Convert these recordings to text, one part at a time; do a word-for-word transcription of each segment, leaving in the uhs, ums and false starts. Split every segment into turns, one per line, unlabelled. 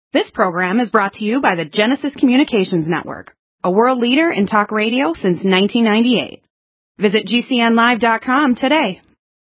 This program is brought to you by the Genesis Communications Network, a world leader in talk radio since nineteen ninety-eight. Visit G C N live dot com today.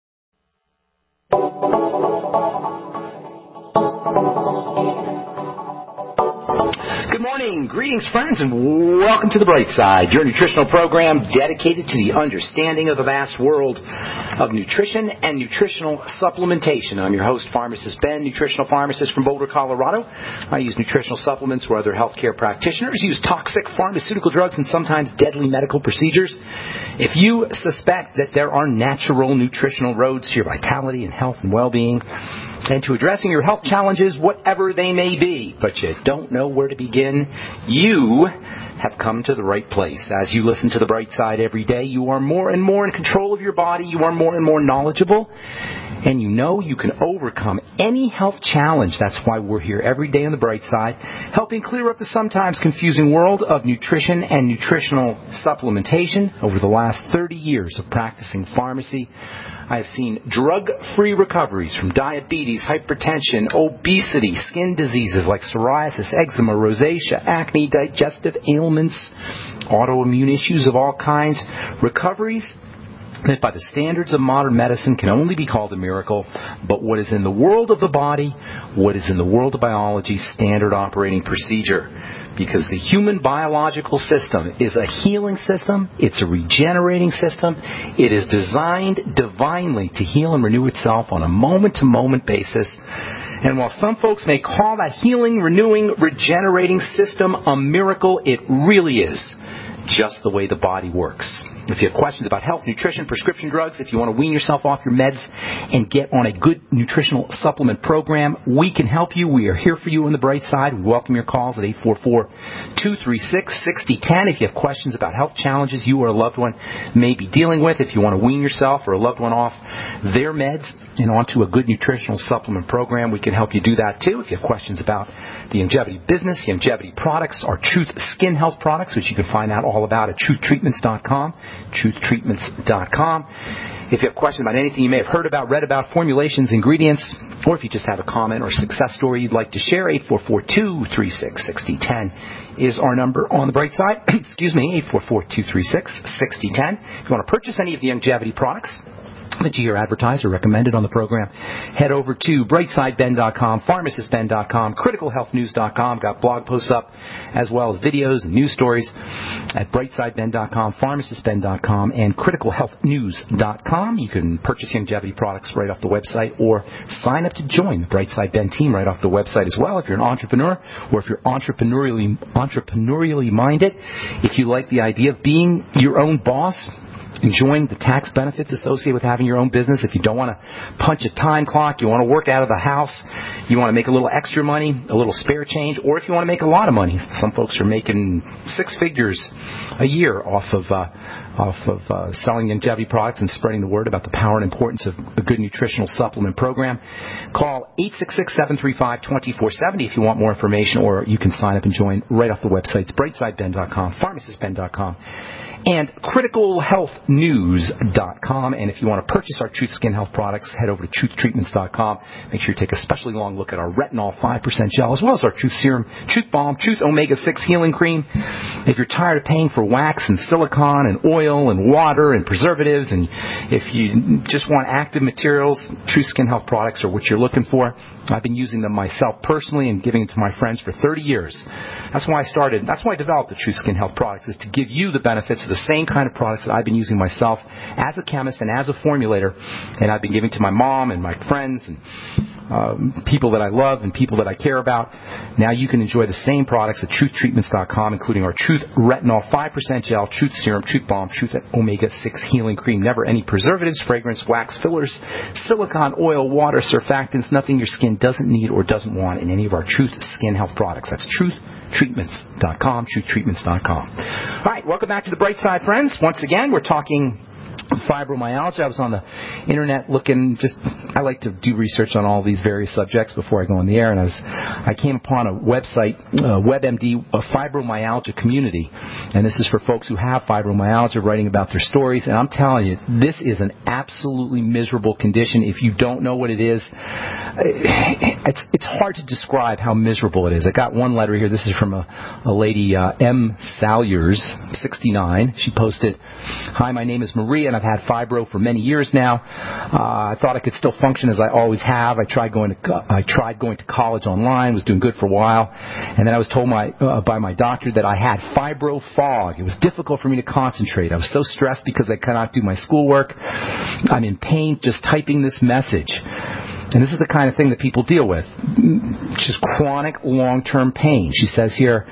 Good morning, greetings friends, and welcome to The Bright Side, your nutritional program dedicated to the understanding of the vast world of nutrition and nutritional supplementation. I'm your host, Pharmacist Ben, nutritional pharmacist from Boulder, Colorado. I use nutritional supplements where other healthcare practitioners use toxic pharmaceutical drugs and sometimes deadly medical procedures. If you suspect that there are natural nutritional roads to your vitality and health and well-being, and to addressing your health challenges, whatever they may be, but you don't know where to begin, you have come to the right place. As you listen to The Bright Side every day, you are more and more in control of your body, you are more and more knowledgeable, and you know you can overcome any health challenge. That's why we're here every day on The Bright Side, helping clear up the sometimes confusing world of nutrition and nutritional supplementation. Over the last thirty years of practicing pharmacy, I have seen drug-free recoveries from diabetes, hypertension, obesity, skin diseases like psoriasis, eczema, rosacea, acne, digestive ailments, autoimmune issues of all kinds. Recoveries that by the standards of modern medicine can only be called a miracle, but what is in the world of the body, what is in the world of biology, standard operating procedure. Because the human biological system is a healing system, it's a regenerating system, it is designed divinely to heal and renew itself on a moment-to-moment basis. And while some folks may call that healing, renewing, regenerating system a miracle, it really is just the way the body works. If you have questions about health, nutrition, prescription drugs, if you want to wean yourself off your meds and get on a good nutritional supplement program, we can help you. We are here for you on The Bright Side. We welcome your calls at eight four four, two three six, six zero one zero. If you have questions about health challenges you or a loved one may be dealing with, if you want to wean yourself or a loved one off their meds and onto a good nutritional supplement program, we can help you do that too. If you have questions about the Youngevity business, Youngevity products, our Truth Skin Health products, which you can find out all about at truth treatments dot com. truth treatments dot com. If you have questions about anything you may have heard about, read about, formulations, ingredients, or if you just have a comment or success story you'd like to share, eight four four, two three six, six zero one zero is our number on The Bright Side. Excuse me, eight four four, two three six, six zero one zero. If you want to purchase any of the Youngevity products that you hear advertised or recommended on the program, head over to bright side ben dot com, pharmacist ben dot com, critical health news dot com. Got blog posts up as well as videos and news stories at bright side ben dot com, pharmacist ben dot com, and critical health news dot com. You can purchase Youngevity products right off the website or sign up to join the Bright Side Ben team right off the website as well if you're an entrepreneur or if you're entrepreneurially, entrepreneurially minded. If you like the idea of being your own boss, enjoying the tax benefits associated with having your own business, if you don't want to punch a time clock, you want to work out of the house, you want to make a little extra money, a little spare change, or if you want to make a lot of money. Some folks are making six figures a year off of uh, off of uh, selling Youngevity products and spreading the word about the power and importance of a good nutritional supplement program. Call eight six six, seven three five, two four seven zero if you want more information, or you can sign up and join right off the websites, bright side ben dot com, pharmacist ben dot com, and critical health news dot com. And if you want to purchase our Truth Skin Health products, head over to truth treatments dot com. Make sure you take a especially long look at our retinol five percent gel, as well as our Truth Serum, Truth Balm, Truth omega six Healing Cream. If you're tired of paying for wax and silicone and oil and water and preservatives, and if you just want active materials, Truth Skin Health products are what you're looking for. I've been using them myself personally and giving them to my friends for thirty years. That's why I started, that's why I developed the Truth Skin Health products, is to give you the benefits of the same kind of products that I've been using myself as a chemist and as a formulator, and I've been giving to my mom and my friends and um, people that I love and people that I care about. Now you can enjoy the same products at truth treatments dot com, including our Truth Retinol five percent Gel, Truth Serum, Truth Balm, Truth omega six Healing Cream. Never any preservatives, fragrance, wax, fillers, silicone, oil, water, surfactants, nothing your skin doesn't need or doesn't want in any of our Truth Skin Health products. That's truth treatments dot com, truth treatments dot com. All right, welcome back to The Bright Side, friends. Once again, we're talking fibromyalgia. I was on the internet looking, just, I like to do research on all these various subjects before I go on the air, and I was, I came upon a website, uh, WebMD, a fibromyalgia community, and this is for folks who have fibromyalgia writing about their stories, and I'm telling you, this is an absolutely miserable condition. If you don't know what it is, it's, it's hard to describe how miserable it is. I got one letter here. This is from a, a lady, uh, M. Salyers, sixty-nine. She posted, "Hi, my name is Marie, and I've had fibro for many years now. Uh, I thought I could still function as I always have. I tried going to co- I tried going to college online, was doing good for a while, and then I was told my, uh, by my doctor that I had fibro fog. It was difficult for me to concentrate. I was so stressed because I cannot do my schoolwork. I'm in pain just typing this message." And this is the kind of thing that people deal with. Just chronic, long-term pain. She says here,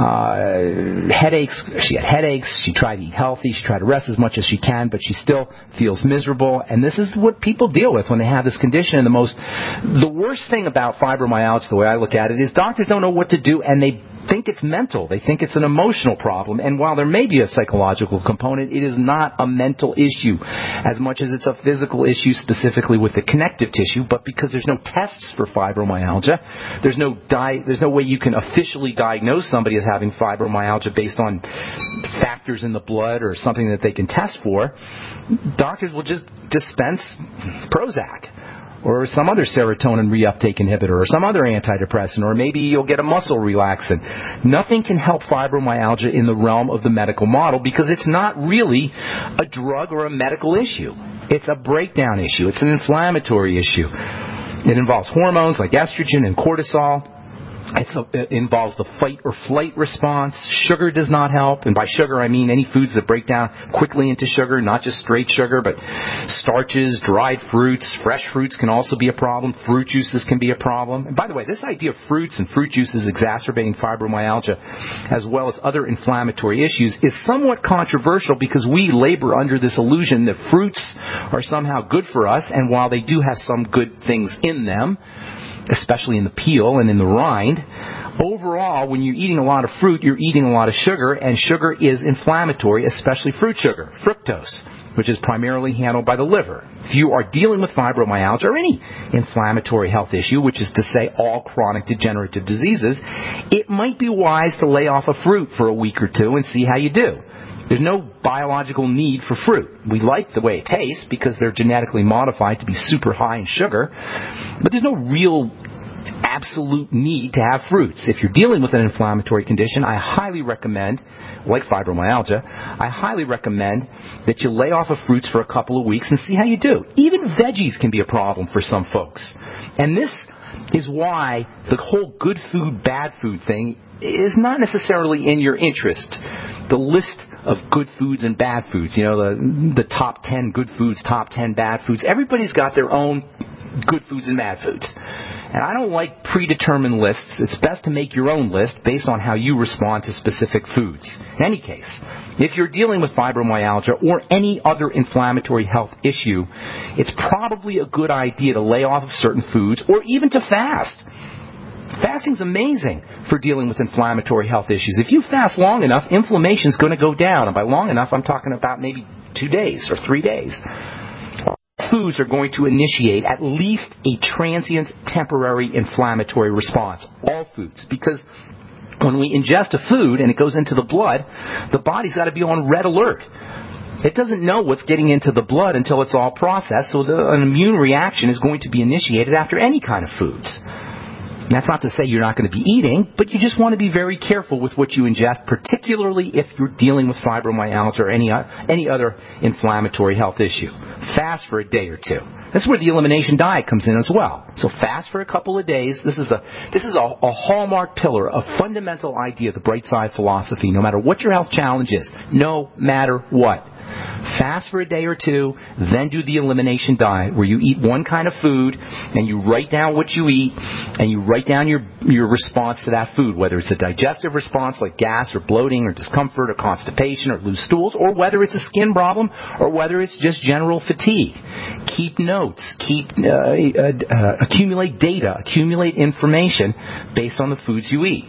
uh, headaches. She had headaches. She tried to eat healthy. She tried to rest as much as she can, but she still feels miserable. And this is what people deal with when they have this condition. And the most, the worst thing about fibromyalgia, the way I look at it, is doctors don't know what to do, and they think it's mental. They think it's an emotional problem. And while there may be a psychological component, it is not a mental issue as much as it's a physical issue, specifically with the connective tissue. But because there's no tests for fibromyalgia, there's no di- there's no way you can officially diagnose somebody as having fibromyalgia based on factors in the blood or something that they can test for, doctors will just dispense Prozac, or some other serotonin reuptake inhibitor, or some other antidepressant, or maybe you'll get a muscle relaxant. Nothing can help fibromyalgia in the realm of the medical model because it's not really a drug or a medical issue. It's a breakdown issue. It's an inflammatory issue. It involves hormones like estrogen and cortisol. It's a, it involves the fight or flight response. Sugar does not help. And by sugar, I mean any foods that break down quickly into sugar, not just straight sugar, but starches, dried fruits, fresh fruits can also be a problem. Fruit juices can be a problem. And by the way, this idea of fruits and fruit juices exacerbating fibromyalgia, as well as other inflammatory issues, is somewhat controversial because we labor under this illusion that fruits are somehow good for us, and while they do have some good things in them, especially in the peel and in the rind, overall, when you're eating a lot of fruit, you're eating a lot of sugar, and sugar is inflammatory, especially fruit sugar, fructose, which is primarily handled by the liver. If you are dealing with fibromyalgia or any inflammatory health issue, which is to say all chronic degenerative diseases, it might be wise to lay off a fruit for a week or two and see how you do. There's no biological need for fruit. We like the way it tastes because they're genetically modified to be super high in sugar, but there's no real absolute need to have fruits. If you're dealing with an inflammatory condition, I highly recommend, like fibromyalgia, I highly recommend that you lay off of fruits for a couple of weeks and see how you do. Even veggies can be a problem for some folks. And this is why the whole good food, bad food thing is not necessarily in your interest. The list of good foods and bad foods, you know, the the top ten good foods, top ten bad foods. Everybody's got their own good foods and bad foods. And I don't like predetermined lists. It's best to make your own list based on how you respond to specific foods. In any case, if you're dealing with fibromyalgia or any other inflammatory health issue, it's probably a good idea to lay off of certain foods or even to fast. Fasting's amazing for dealing with inflammatory health issues. If you fast long enough, inflammation's going to go down. And by long enough, I'm talking about maybe two days or three days. Foods are going to initiate at least a transient, temporary inflammatory response. All foods. Because when we ingest a food and it goes into the blood, the body's got to be on red alert. It doesn't know what's getting into the blood until it's all processed, so the, an immune reaction is going to be initiated after any kind of foods. That's not to say you're not going to be eating, but you just want to be very careful with what you ingest, particularly if you're dealing with fibromyalgia or any, any other inflammatory health issue. Fast for a day or two. That's where the elimination diet comes in as well. So fast for a couple of days. This is a this is a, a hallmark pillar, a fundamental idea of the Bright Side philosophy, no matter what your health challenge is, no matter what. Fast for a day or two, then do the elimination diet where you eat one kind of food and you write down what you eat and you write down your your response to that food, whether it's a digestive response like gas or bloating or discomfort or constipation or loose stools, or whether it's a skin problem or whether it's just general fatigue. Keep notes, keep uh, uh, uh, accumulate data, accumulate information based on the foods you eat.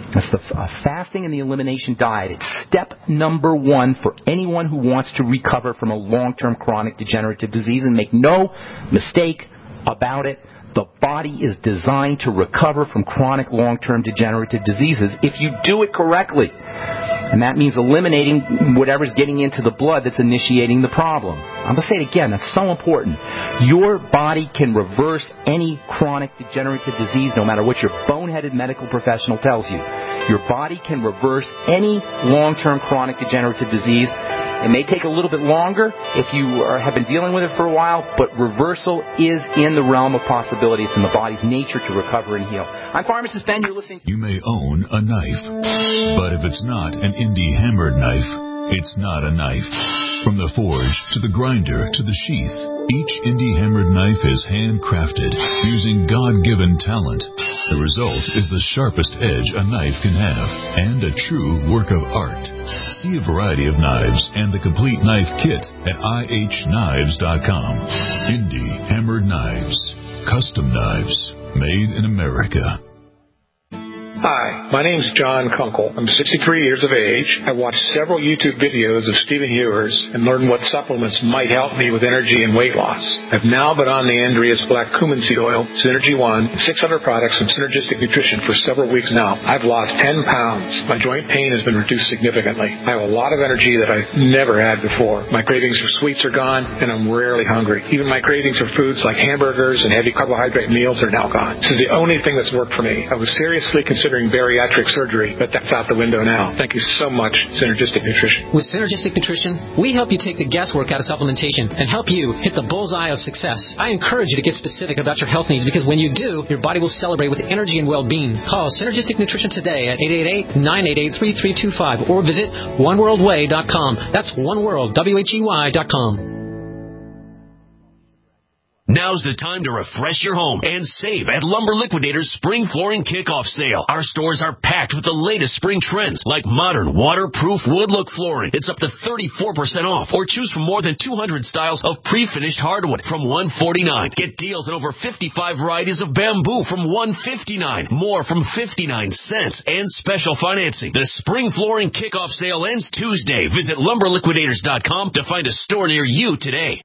That's the uh, fasting and the elimination diet. It's step number one for anyone who wants to recover from a long-term chronic degenerative disease. And make no mistake about it, the body is designed to recover from chronic long-term degenerative diseases if you do it correctly. And that means eliminating whatever's getting into the blood that's initiating the problem. I'm going to say it again. That's so important. Your body can reverse any chronic degenerative disease, no matter what your boneheaded medical professional tells you. Your body can reverse any long-term chronic degenerative disease. It may take a little bit longer if you are, have been dealing with it for a while, but reversal is in the realm of possibility. It's in the body's nature to recover and heal. I'm Pharmacist Ben. You're listening to...
You may own a knife, but if it's not an indie hammered knife, it's not a knife. From the forge to the grinder to the sheath, each indie hammered knife is handcrafted using God-given talent. The result is the sharpest edge a knife can have and a true work of art. See a variety of knives and the complete knife kit at I H knives dot com. Indie hammered knives. Custom knives made in America.
Hi, my name's John Kunkel. I'm sixty-three years of age. I watched several YouTube videos of Stephen Hewers and learned what supplements might help me with energy and weight loss. I've now been on the Andreas Black Cumin Seed Oil, Synergy One, and six other products from Synergistic Nutrition for several weeks now. I've lost ten pounds. My joint pain has been reduced significantly. I have a lot of energy that I've never had before. My cravings for sweets are gone, and I'm rarely hungry. Even my cravings for foods like hamburgers and heavy carbohydrate meals are now gone. This is the only thing that's worked for me. I was seriously considering bariatric surgery, but that's out the window now. Thank you so much, Synergistic Nutrition.
With Synergistic Nutrition, we help you take the guesswork out of supplementation and help you hit the bullseye of success. I encourage you to get specific about your health needs because when you do, your body will celebrate with energy and well-being. Call Synergistic Nutrition today at eight eight eight, nine eight eight, three three two five or visit one world way dot com. That's one world, W H E Y dot com.
Now's the time to refresh your home and save at Lumber Liquidators' Spring Flooring Kickoff Sale. Our stores are packed with the latest spring trends like modern waterproof wood look flooring. It's up to thirty-four percent off, or choose from more than two hundred styles of pre-finished hardwood from one hundred forty-nine dollars. Get deals on over fifty-five varieties of bamboo from one hundred fifty-nine dollars, more from fifty-nine cents, and special financing. The Spring Flooring Kickoff Sale ends Tuesday. Visit lumber liquidators dot com to find a store near you today.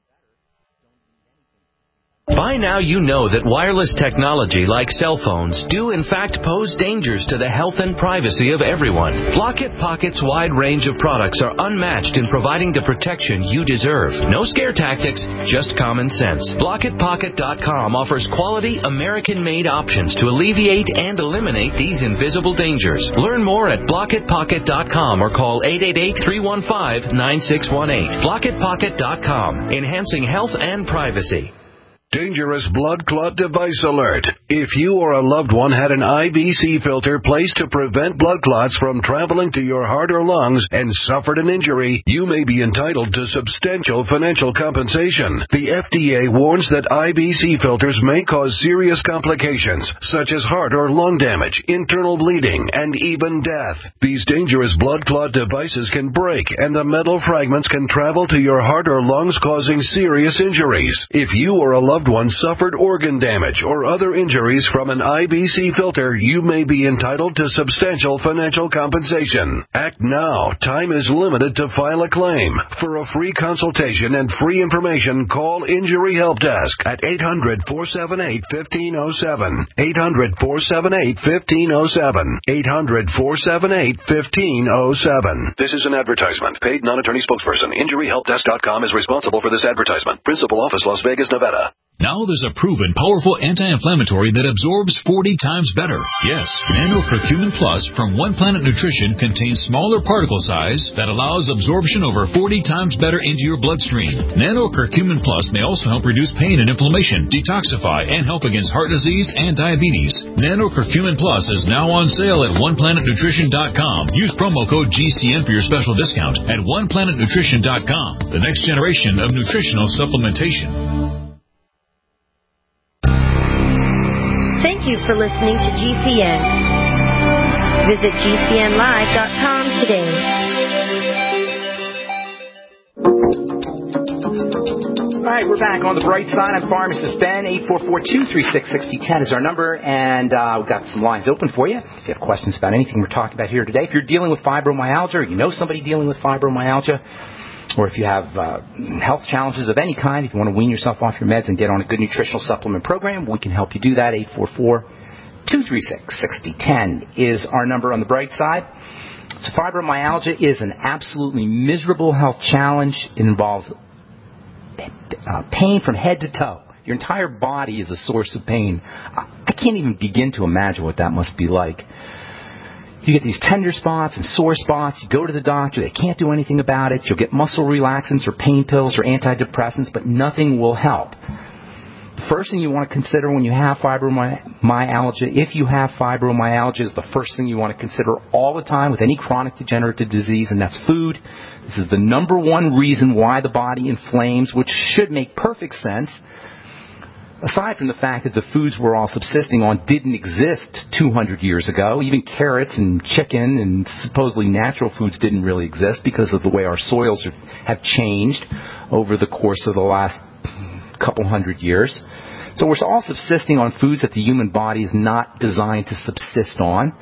By now you know that wireless technology like cell phones do in fact pose dangers to the health and privacy of everyone. Blockit Pocket's wide range of products are unmatched in providing the protection you deserve. No scare tactics, just common sense. Blockit Pocket dot com offers quality American-made options to alleviate and eliminate these invisible dangers. Learn more at Blockit Pocket dot com or call eight eight eight, three one five, nine six one eight. Blockit Pocket dot com, enhancing health and privacy.
Dangerous blood clot device alert. If you or a loved one had an I B C filter placed to prevent blood clots from traveling to your heart or lungs and suffered an injury, you may be entitled to substantial financial compensation. The F D A warns that I B C filters may cause serious complications, such as heart or lung damage, internal bleeding, and even death. These dangerous blood clot devices can break, and the metal fragments can travel to your heart or lungs, causing serious injuries. If you or a loved one suffered organ damage or other injuries from an I B C filter, you may be entitled to substantial financial compensation. Act now. Time is limited to file a claim. For a free consultation and free information, call Injury Help Desk at eight hundred, four seven eight, one five zero seven. eight hundred, four seven eight, one five zero seven. eight hundred, four seven eight, one five zero seven. This is an advertisement. Paid non-attorney spokesperson. Injury Help Desk dot com is responsible for this advertisement. Principal office, Las Vegas, Nevada.
Now there's a proven powerful anti-inflammatory that absorbs forty times better. Yes, Nano Curcumin Plus from One Planet Nutrition contains smaller particle size that allows absorption over forty times better into your bloodstream. Nano Curcumin Plus may also help reduce pain and inflammation, detoxify, and help against heart disease and diabetes. Nano Curcumin Plus is now on sale at one planet nutrition dot com. Use promo code G C N for your special discount at one planet nutrition dot com. The next generation of nutritional supplementation.
Thank you for listening to G C N. Visit G C N live dot com today.
Hi,
right, we're back on the bright side. I'm Pharmacist Ben. eight four four, two three six, six zero one zero is our number, and uh, we've got some lines open for you. If you have questions about anything we're talking about here today, if you're dealing with fibromyalgia, or you know somebody dealing with fibromyalgia, or if you have uh, health challenges of any kind, if you want to wean yourself off your meds and get on a good nutritional supplement program, we can help you do that. eight four four, two three six, six zero one zero is our number on the bright side. So fibromyalgia is an absolutely miserable health challenge. It involves uh, pain from head to toe. Your entire body is a source of pain. I can't even begin to imagine what that must be like. You get these tender spots and sore spots. You go to the doctor. They can't do anything about it. You'll get muscle relaxants or pain pills or antidepressants, but nothing will help. The first thing you want to consider when you have fibromyalgia, if you have fibromyalgia, is the first thing you want to consider all the time with any chronic degenerative disease, and that's food. This is the number one reason why the body inflames, which should make perfect sense, aside from the fact that the foods we're all subsisting on didn't exist two hundred years ago. Even carrots and chicken and supposedly natural foods didn't really exist because of the way our soils have changed over the course of the last couple hundred years. So we're all subsisting on foods that the human body is not designed to subsist on.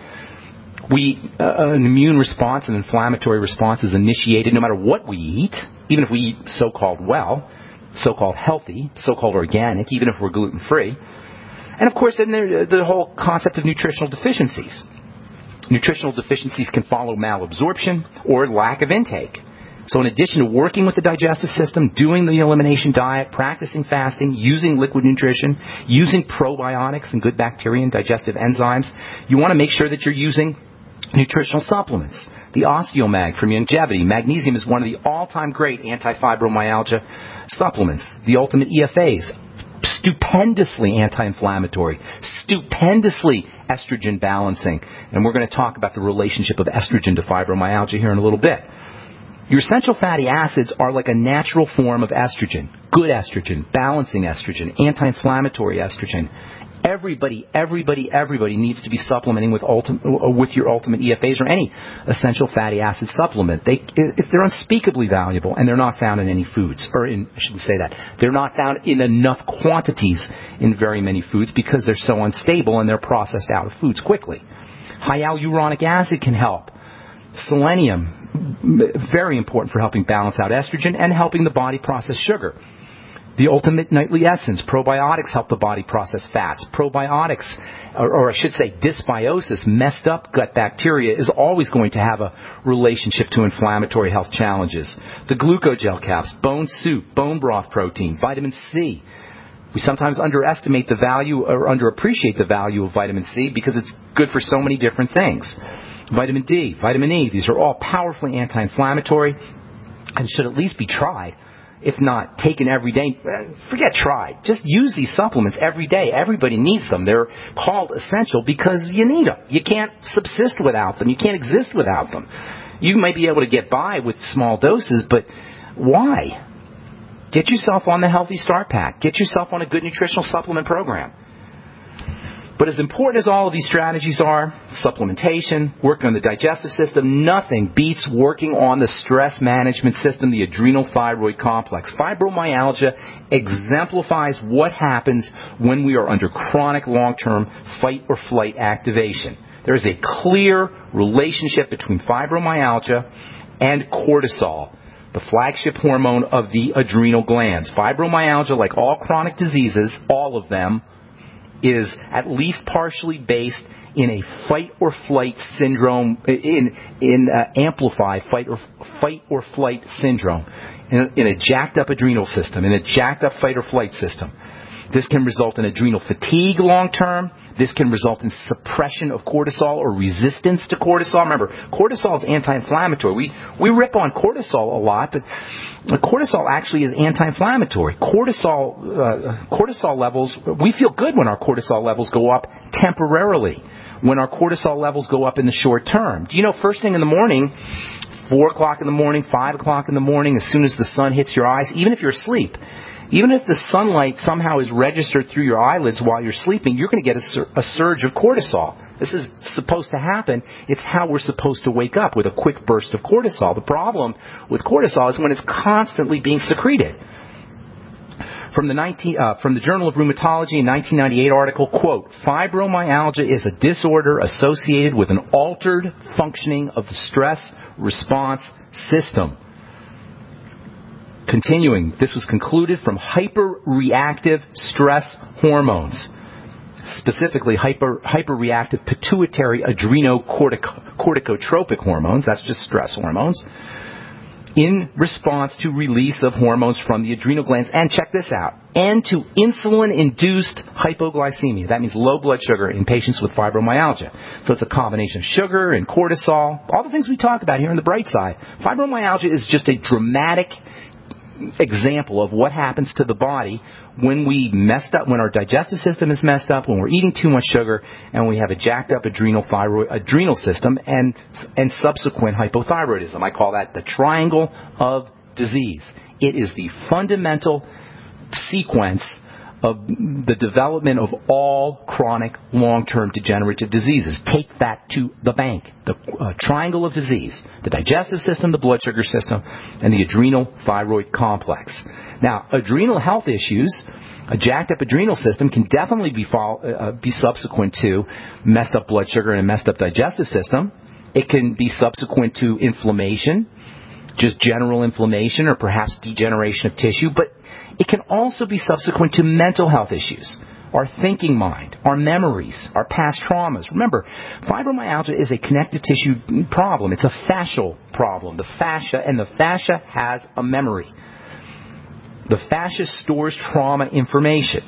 We, uh, an immune response, an inflammatory response is initiated no matter what we eat, even if we eat so-called well, so-called healthy, so-called organic, even if we're gluten-free. And of course, then there, the whole concept of nutritional deficiencies. Nutritional deficiencies can follow malabsorption or lack of intake. So in addition to working with the digestive system, doing the elimination diet, practicing fasting, using liquid nutrition, using probiotics and good bacteria and digestive enzymes, you want to make sure that you're using nutritional supplements. The Osteomag from Youngevity. Magnesium is one of the all-time great anti-fibromyalgia supplements. The Ultimate E F As, stupendously anti-inflammatory, stupendously estrogen balancing. And we're going to talk about the relationship of estrogen to fibromyalgia here in a little bit. Your essential fatty acids are like a natural form of estrogen. Good estrogen, balancing estrogen, anti-inflammatory estrogen. Everybody, everybody, everybody needs to be supplementing with ultim- with your Ultimate E F As or any essential fatty acid supplement. They, if they're unspeakably valuable, and they're not found in any foods, or in, I shouldn't say that, they're not found in enough quantities in very many foods because they're so unstable and they're processed out of foods quickly. Hyaluronic acid can help. Selenium, very important for helping balance out estrogen and helping the body process sugar. The Ultimate Nightly Essence, probiotics help the body process fats. Probiotics, or, or I should say dysbiosis, messed up gut bacteria, is always going to have a relationship to inflammatory health challenges. The glucogel caps, bone soup, bone broth protein, vitamin C. We sometimes underestimate the value or underappreciate the value of vitamin C because it's good for so many different things. Vitamin D, vitamin E, these are all powerfully anti-inflammatory and should at least be tried. If not taken every day, forget tried. Just use these supplements every day. Everybody needs them. They're called essential because you need them. You can't subsist without them. You can't exist without them. You may be able to get by with small doses, but why? Get yourself on the Healthy Start Pack. Get yourself on a good nutritional supplement program. But as important as all of these strategies are, supplementation, working on the digestive system, nothing beats working on the stress management system, the adrenal thyroid complex. Fibromyalgia exemplifies what happens when we are under chronic long-term fight or flight activation. There is a clear relationship between fibromyalgia and cortisol, the flagship hormone of the adrenal glands. Fibromyalgia, like all chronic diseases, all of them, is at least partially based in a fight or flight syndrome, in in uh, amplified fight or fight or flight syndrome, in a, in a jacked up adrenal system, in a jacked up fight or flight system. This can result in adrenal fatigue long term. This can result in suppression of cortisol or resistance to cortisol. Remember, cortisol is anti-inflammatory. We we rip on cortisol a lot, but cortisol actually is anti-inflammatory. Cortisol uh, cortisol levels, we feel good when our cortisol levels go up temporarily, when our cortisol levels go up in the short term. Do you know first thing in the morning, four o'clock in the morning, five o'clock in the morning, as soon as the sun hits your eyes, even if you're asleep, even if the sunlight somehow is registered through your eyelids while you're sleeping, you're going to get a, sur- a surge of cortisol. This is supposed to happen. It's how we're supposed to wake up, with a quick burst of cortisol. The problem with cortisol is when it's constantly being secreted. from the nineteen uh, from the Journal of Rheumatology in nineteen ninety-eight article, quote, fibromyalgia is a disorder associated with an altered functioning of the stress response system. Continuing, this was concluded from hyperreactive stress hormones, specifically hyper hyperreactive pituitary adrenocorticotropic hormones, that's just stress hormones, in response to release of hormones from the adrenal glands, and check this out, and to insulin-induced hypoglycemia. That means low blood sugar in patients with fibromyalgia. So it's a combination of sugar and cortisol, all the things we talk about here on the bright side. Fibromyalgia is just a dramatic example of what happens to the body when we messed up, when our digestive system is messed up, when we're eating too much sugar, and we have a jacked up adrenal thyroid, adrenal system and and subsequent hypothyroidism. I call that the triangle of disease. It is the fundamental sequence of the development of all chronic long-term degenerative diseases. Take that to the bank. The uh, triangle of disease. The digestive system, the blood sugar system, and the adrenal thyroid complex. Now, adrenal health issues, a jacked up adrenal system can definitely be, follow, uh, be subsequent to messed up blood sugar and a messed up digestive system. It can be subsequent to inflammation, just general inflammation or perhaps degeneration of tissue, but it can also be subsequent to mental health issues, our thinking mind, our memories, our past traumas. Remember, fibromyalgia is a connective tissue problem. It's a fascial problem. The fascia, and the fascia has a memory. The fascia stores trauma information.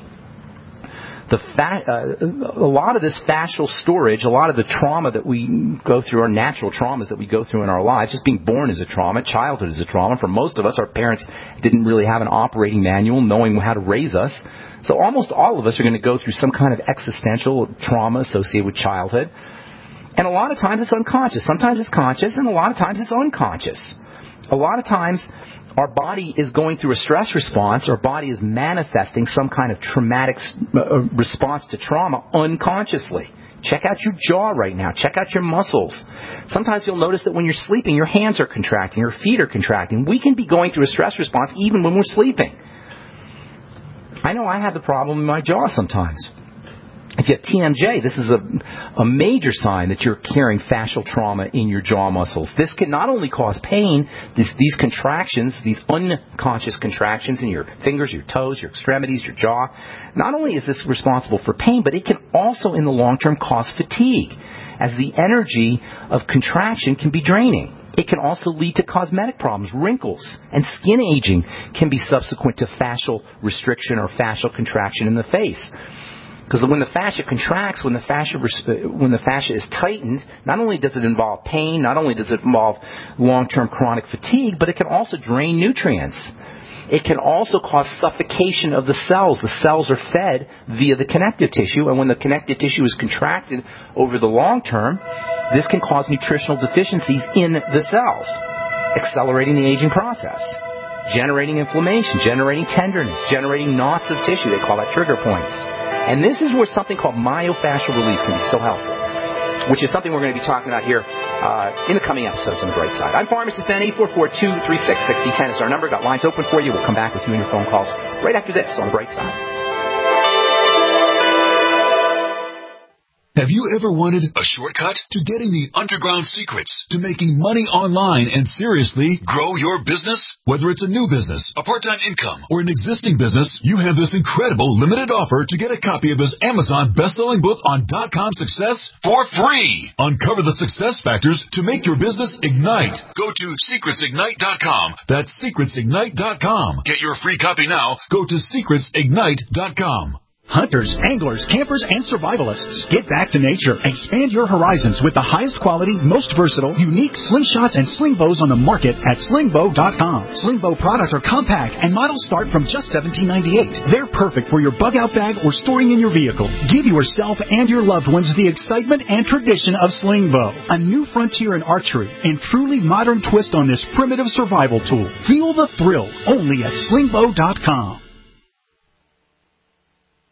The fa- uh, a lot of this fascial storage, a lot of the trauma that we go through, our natural traumas that we go through in our lives, just being born is a trauma, childhood is a trauma. For most of us, our parents didn't really have an operating manual knowing how to raise us. So almost all of us are going to go through some kind of existential trauma associated with childhood. And a lot of times it's unconscious. Sometimes it's conscious, and a lot of times it's unconscious. A lot of times our body is going through a stress response. Our body is manifesting some kind of traumatic response to trauma unconsciously. Check out your jaw right now. Check out your muscles. Sometimes you'll notice that when you're sleeping, your hands are contracting, your feet are contracting. We can be going through a stress response even when we're sleeping. I know I have the problem in my jaw sometimes. If you have T M J, this is a, a major sign that you're carrying fascial trauma in your jaw muscles. This can not only cause pain, this, these contractions, these unconscious contractions in your fingers, your toes, your extremities, your jaw, not only is this responsible for pain, but it can also in the long term cause fatigue, as the energy of contraction can be draining. It can also lead to cosmetic problems, wrinkles, and skin aging can be subsequent to fascial restriction or fascial contraction in the face. Because when the fascia contracts, when the fascia when the fascia is tightened, not only does it involve pain, not only does it involve long-term chronic fatigue, but it can also drain nutrients. It can also cause suffocation of the cells. The cells are fed via the connective tissue, and when the connective tissue is contracted over the long term, this can cause nutritional deficiencies in the cells, accelerating the aging process, generating inflammation, generating tenderness, generating knots of tissue. They call that trigger points. And this is where something called myofascial release can be so helpful, which is something we're going to be talking about here uh, in the coming episodes on the Bright Side. I'm Pharmacist Ben. Eight four four, two three six, six zero one zero is our number. Got lines open for you. We'll come back with you and your phone calls right after this on the Bright Side.
Have you ever wanted a shortcut to getting the underground secrets to making money online and seriously grow your business? Whether it's a new business, a part-time income, or an existing business, you have this incredible limited offer to get a copy of his Amazon best-selling book on dot-com success for free. Uncover the success factors to make your business ignite. Go to secrets ignite dot com. That's secrets ignite dot com. Get your free copy now. Go to secrets ignite dot com.
Hunters, anglers, campers, and survivalists. Get back to nature. Expand your horizons with the highest quality, most versatile, unique slingshots and sling bows on the market at sling bow dot com. Sling bow products are compact and models start from just seventeen ninety-eight. They're perfect for your bug out bag or storing in your vehicle. Give yourself and your loved ones the excitement and tradition of sling bow. A new frontier in archery and truly modern twist on this primitive survival tool. Feel the thrill only at sling bow dot com.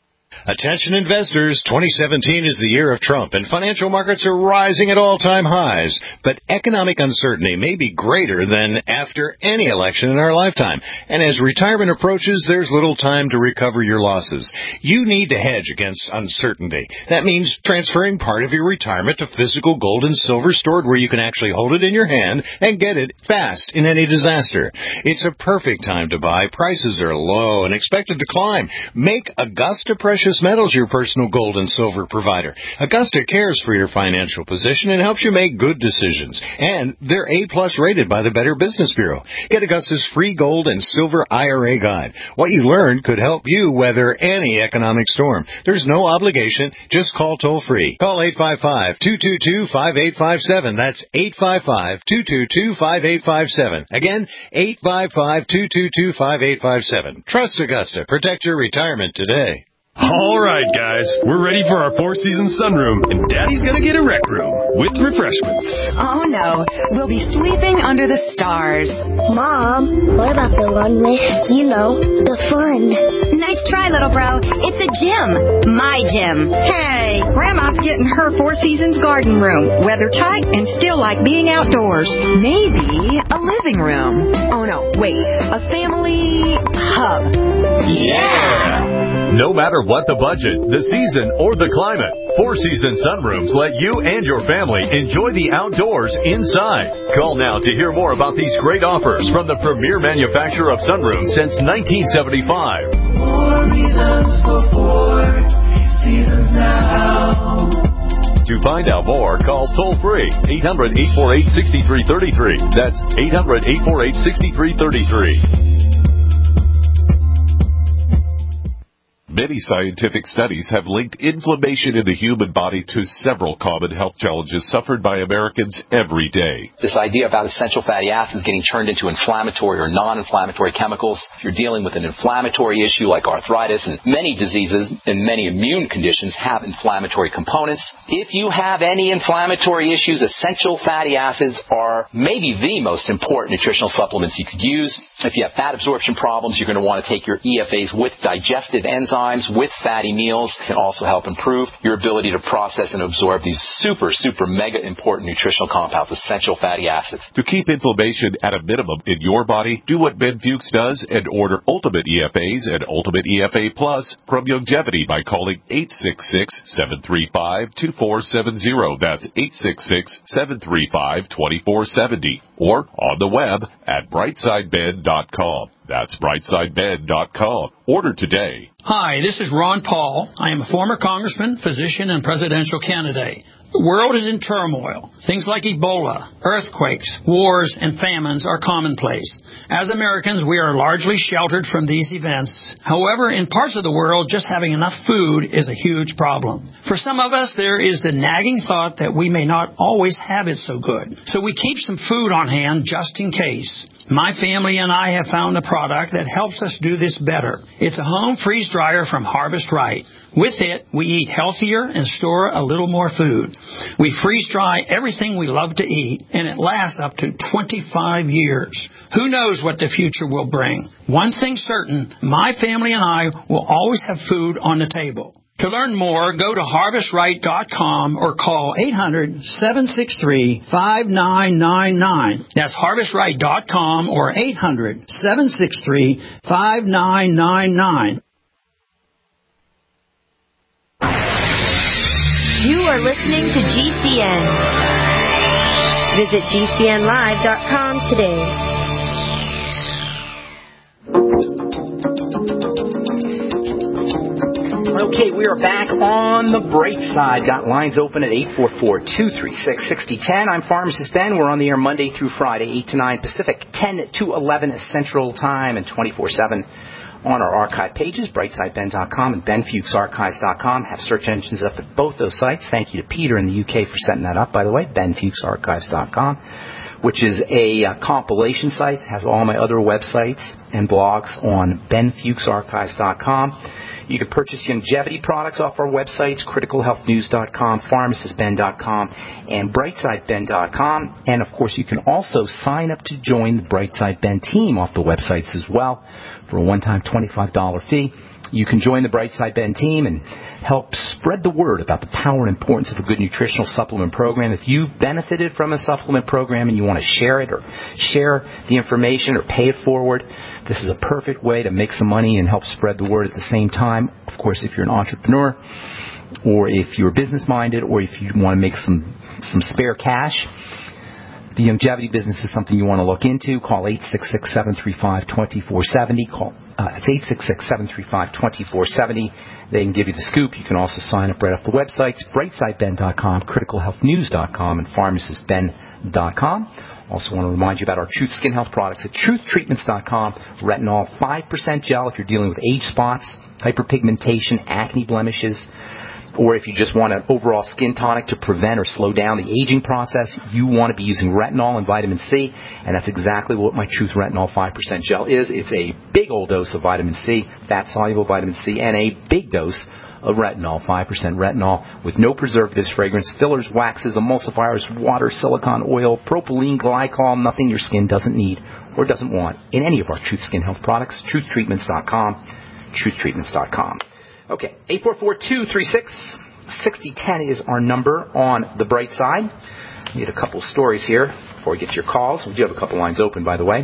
Attention investors, twenty seventeen is the year of Trump, and financial markets are rising at all-time highs. But economic uncertainty may be greater than after any election in our lifetime. And as retirement approaches, there's little time to recover your losses. You need to hedge against uncertainty. That means transferring part of your retirement to physical gold and silver stored where you can actually hold it in your hand and get it fast in any disaster. It's a perfect time to buy. Prices are low and expected to climb. Make Augusta Precious Metals your personal gold and silver provider. Augusta cares for your financial position and helps you make good decisions. And they're A-plus rated by the Better Business Bureau. Get Augusta's free gold and silver I R A guide. What you learn could help you weather any economic storm. There's no obligation. Just call toll-free. Call eight five five, two two two, five eight five seven. That's eight five five, two two two, five eight five seven. Again, eight five five, two two two, five eight five seven. Trust Augusta. Protect your retirement today.
All right, guys, we're ready for our Four Seasons sunroom, and Daddy's gonna get a rec room with refreshments.
Oh, no. We'll be sleeping under the stars.
Mom, what about the one with, you know, the fun?
Nice try, little bro. It's a gym. My gym.
Hey, Grandma's getting her Four Seasons garden room. Weather tight and still like being outdoors. Maybe a living room. Oh, no, wait. A family hub.
Yeah! No matter what the budget, the season, or the climate, Four Seasons Sunrooms let you and your family enjoy the outdoors inside. Call now to hear more about these great offers from the premier manufacturer of sunrooms since nineteen seventy-five. More reasons for Four Seasons now. To find out more, call toll-free eight hundred, eight four eight, six three three three. That's eight hundred, eight four eight, six three three three.
Many scientific studies have linked inflammation in the human body to several common health challenges suffered by Americans every day.
This idea about essential fatty acids getting turned into inflammatory or non-inflammatory chemicals. If you're dealing with an inflammatory issue like arthritis, and many diseases and many immune conditions have inflammatory components. If you have any inflammatory issues, essential fatty acids are maybe the most important nutritional supplements you could use. If you have fat absorption problems, you're going to want to take your E F As with digestive enzymes, with fatty meals. It can also help improve your ability to process and absorb these super, super mega important nutritional compounds, essential fatty acids.
To keep inflammation at a minimum in your body, do what Ben Fuchs does and order Ultimate E F As and Ultimate E F A Plus from Youngevity by calling eight six six, seven three five, two four seven zero. That's eight six six, seven three five, two four seven zero. Or on the web at brightside ben dot com. That's brightside ben dot com. Order today.
Hi, this is Ron Paul. I am a former congressman, physician, and presidential candidate. The world is in turmoil. Things like Ebola, earthquakes, wars, and famines are commonplace. As Americans, we are largely sheltered from these events. However, in parts of the world, just having enough food is a huge problem. For some of us, there is the nagging thought that we may not always have it so good. So we keep some food on hand just in case. My family and I have found a product that helps us do this better. It's a home freeze dryer from Harvest Right. With it, we eat healthier and store a little more food. We freeze dry everything we love to eat, and it lasts up to twenty-five years. Who knows what the future will bring? One thing certain, my family and I will always have food on the table. To learn more, go to harvest right dot com or call eight hundred, seven six three, five nine nine nine. That's harvest right dot com or eight hundred, seven six three, five nine nine nine.
You are listening to G C N. Visit G C N live dot com today.
Okay, we are back on the bright side. Got lines open at eight four four, two three six, six zero one zero. I'm Pharmacist Ben. We're on the air Monday through Friday, eight to nine Pacific, ten to eleven Central Time, and twenty-four seven on our archive pages, brightside ben dot com and ben fuchs archives dot com. Have search engines up at both those sites. Thank you to Peter in the U K for setting that up, by the way, ben fuchs archives dot com, which is a uh, compilation site. It has all my other websites and blogs on ben fuchs archives dot com. You can purchase Youngevity products off our websites, critical health news dot com, pharmacist ben dot com, and brightside ben dot com. And, of course, you can also sign up to join the Brightside Ben team off the websites as well for a one-time twenty-five dollars fee. You can join the Brightside Ben team and help spread the word about the power and importance of a good nutritional supplement program. If you benefited from a supplement program and you want to share it or share the information or pay it forward, this is a perfect way to make some money and help spread the word at the same time. Of course, if you're an entrepreneur or if you're business-minded or if you want to make some, some spare cash, the longevity business is something you want to look into. Call eight six six, seven three five, two four seven zero. Call, uh, it's eight six six, seven three five, two four seven zero. They can give you the scoop. You can also sign up right off the websites, brightside ben dot com, critical health news dot com, and pharmacist ben dot com. Also want to remind you about our Truth Skin Health products at truth treatments dot com. Retinol five percent gel if you're dealing with age spots, hyperpigmentation, acne blemishes, or if you just want an overall skin tonic to prevent or slow down the aging process, you want to be using retinol and vitamin C, and that's exactly what my Truth Retinol five percent gel is. It's a big old dose of vitamin C, fat-soluble vitamin C, and a big dose of retinol, five percent retinol, with no preservatives, fragrance, fillers, waxes, emulsifiers, water, silicone oil, propylene glycol, nothing your skin doesn't need or doesn't want in any of our Truth Skin Health products. truth treatments dot com, truth treatments dot com. Okay, eight four four, two three six, six zero one zero is our number on the bright side. We had a couple stories here before we get to your calls. We do have a couple lines open, by the way.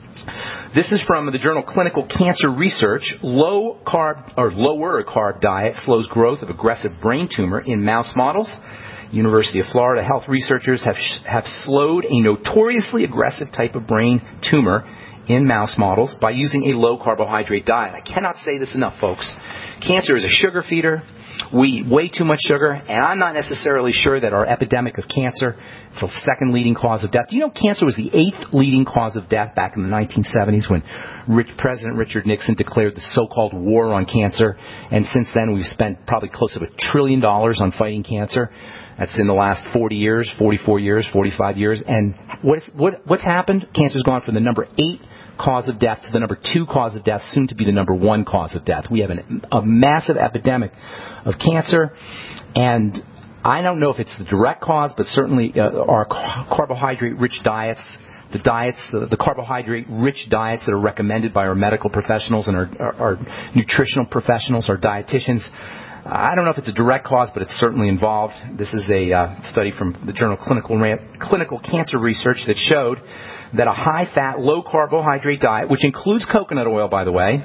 This is from the journal Clinical Cancer Research. Low carb or lower carb diet slows growth of aggressive brain tumor in mouse models. University of Florida health researchers have have slowed a notoriously aggressive type of brain tumor in mouse models by using a low carbohydrate diet. I cannot say this enough, folks. Cancer is a sugar feeder. We eat way too much sugar, and I'm not necessarily sure that our epidemic of cancer is the second leading cause of death. Do you know cancer was the eighth leading cause of death back in the nineteen seventies when Rich, President Richard Nixon declared the so-called war on cancer, and since then we've spent probably close to a trillion dollars on fighting cancer. That's in the last forty years, forty-four years, forty-five years, and what is, what, what's happened? Cancer's gone from the number eight cause of death to the number two cause of death, soon to be the number one cause of death. We have an, a massive epidemic of cancer, and I don't know if it's the direct cause, but certainly uh, our carbohydrate-rich diets, the diets, uh, the carbohydrate-rich diets that are recommended by our medical professionals and our, our, our nutritional professionals, our dietitians. I don't know if it's a direct cause, but it's certainly involved. This is a uh, study from the journal Clinical, Clinical Cancer Research that showed that a high-fat, low-carbohydrate diet, which includes coconut oil, by the way,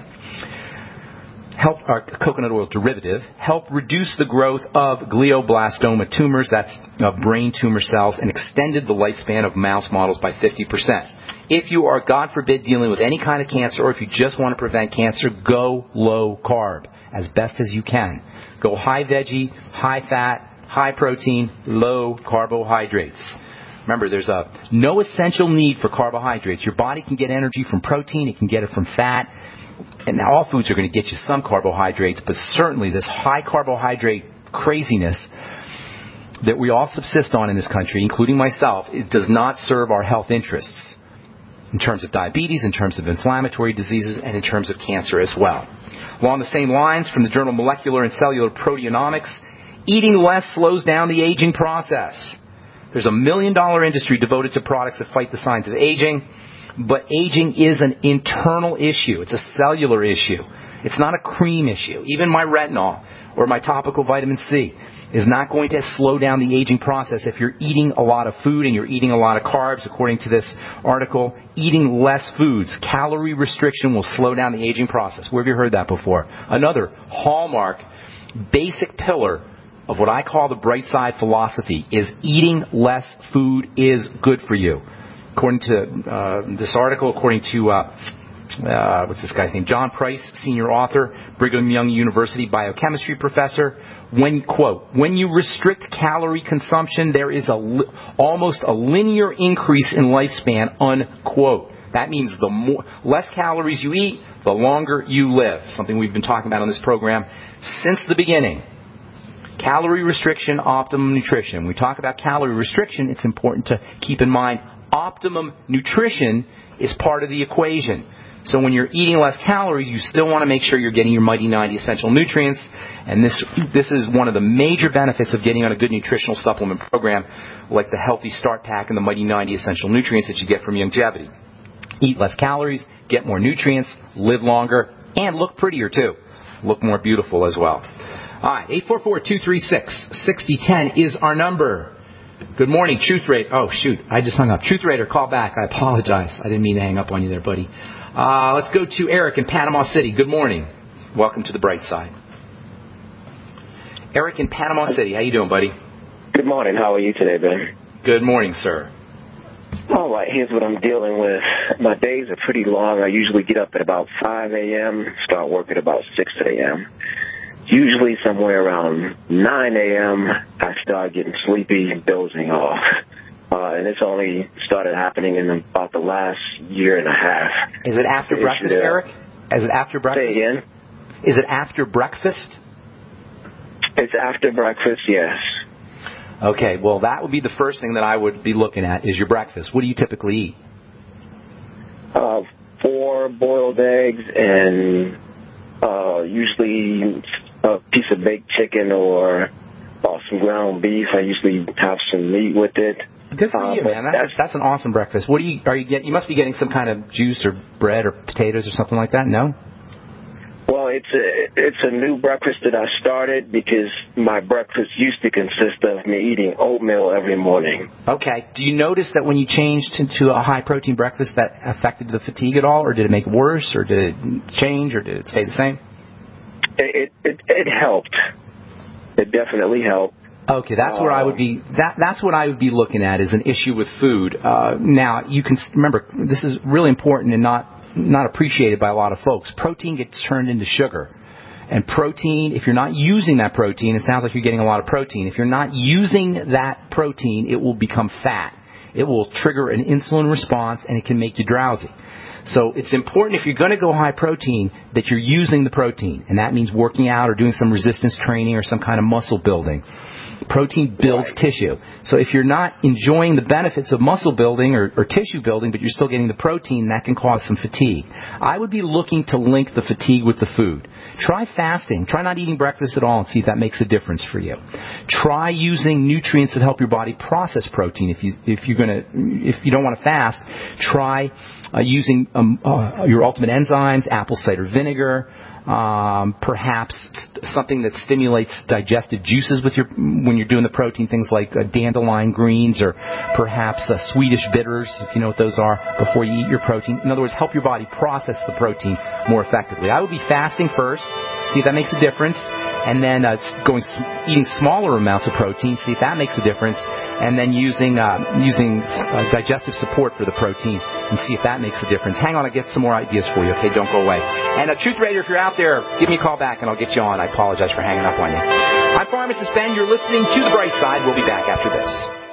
help, or coconut oil derivative, help reduce the growth of glioblastoma tumors, that's uh, brain tumor cells, and extended the lifespan of mouse models by fifty percent. If you are, God forbid, dealing with any kind of cancer, or if you just want to prevent cancer, go low carb as best as you can. Go high veggie, high fat, high protein, low carbohydrates. Remember, there's a no essential need for carbohydrates. Your body can get energy from protein. It can get it from fat. And now all foods are going to get you some carbohydrates, but certainly this high carbohydrate craziness that we all subsist on in this country, including myself, it does not serve our health interests in terms of diabetes, in terms of inflammatory diseases, and in terms of cancer as well. Along the same lines, from the journal Molecular and Cellular Proteomics, eating less slows down the aging process. There's a million dollar industry devoted to products that fight the signs of aging, but aging is an internal issue. It's a cellular issue. It's not a cream issue. Even my retinol or my topical vitamin C is not going to slow down the aging process if you're eating a lot of food and you're eating a lot of carbs. According to this article, eating less foods, calorie restriction will slow down the aging process. Where have you heard that before? Another hallmark, basic pillar of what I call the bright side philosophy is eating less food is good for you. According to uh, this article, according to, uh, uh, what's this guy's name? John Price, senior author, Brigham Young University biochemistry professor, when, quote, when you restrict calorie consumption, there is a li- almost a linear increase in lifespan, unquote. That means the more, less calories you eat, the longer you live. Something we've been talking about on this program since the beginning. Calorie restriction, optimum nutrition. When we talk about calorie restriction, it's important to keep in mind optimum nutrition is part of the equation. So when you're eating less calories, you still want to make sure you're getting your Mighty ninety essential nutrients. And this this is one of the major benefits of getting on a good nutritional supplement program like the Healthy Start Pack and the Mighty ninety essential nutrients that you get from Longevity. Eat less calories, get more nutrients, live longer, and look prettier too. look more beautiful as well. All right, eight four four, two three six, six zero one zero is our number. Good morning, Truth Rate. Oh, shoot, I just hung up. Truth Rater, call back. I apologize. I didn't mean to hang up on you there, buddy. Uh, let's go to Eric in Panama City. Good morning. Welcome to the bright side. Eric in Panama City. How you doing, buddy?
Good morning. How are you today, Ben?
Good morning, sir.
All right, here's what I'm dealing with. My days are pretty long. I usually get up at about five a.m., start work at about six a.m. Usually somewhere around nine a.m., I start getting sleepy and dozing off. Uh, and it's only started happening in about the last year and a half.
Is it after
the
breakfast, Eric? Is it after breakfast?
Say again?
Is it after breakfast?
It's after breakfast, yes.
Okay, well, that would be the first thing that I would be looking at is your breakfast. What do you typically eat?
Uh, four boiled eggs and uh, usually a piece of baked chicken or uh, some ground beef. I usually have some meat with it.
Good for
uh,
you, man. That's,
that's
that's an awesome breakfast. What do you are you get? You must be getting some kind of juice or bread or potatoes or something like that. No.
Well, it's a it's a new breakfast that I started because my breakfast used to consist of me eating oatmeal every morning.
Okay. Do you notice that when you changed to a high protein breakfast that affected the fatigue at all, or did it make it worse, or did it change, or did it stay the same?
It it it, it helped. It definitely helped.
Okay, that's where I would be. That that's what I would be looking at is an issue with food. Uh, now you can remember this is really important and not not appreciated by a lot of folks. Protein gets turned into sugar, and protein. If you're not using that protein, it sounds like you're getting a lot of protein. If you're not using that protein, it will become fat. It will trigger an insulin response, and it can make you drowsy. So it's important if you're going to go high protein that you're using the protein, and that means working out or doing some resistance training or some kind of muscle building. Protein builds right. tissue. So if you're not enjoying the benefits of muscle building or, or tissue building, but you're still getting the protein, that can cause some fatigue. I would be looking to link the fatigue with the food. Try fasting. Try not eating breakfast at all and see if that makes a difference for you. Try using nutrients that help your body process protein. If you if you're gonna if you don't want to fast, try uh, using um, uh, your ultimate enzymes, apple cider vinegar. Um, perhaps something that stimulates digestive juices with your when you're doing the protein, things like uh, dandelion greens or perhaps uh, Swedish bitters, if you know what those are, before you eat your protein. In other words, help your body process the protein more effectively. I would be fasting first, see if that makes a difference, and then uh, going eating smaller amounts of protein, see if that makes a difference, and then using uh, using uh, digestive support for the protein and see if that makes a difference. Hang on, I'll get some more ideas for you, okay? Don't go away. And uh, Truth Raider, if you're out there, give me a call back and I'll get you on. I apologize for hanging up on you. I'm Pharmacist Ben. You're listening to The Bright Side. We'll be back after this.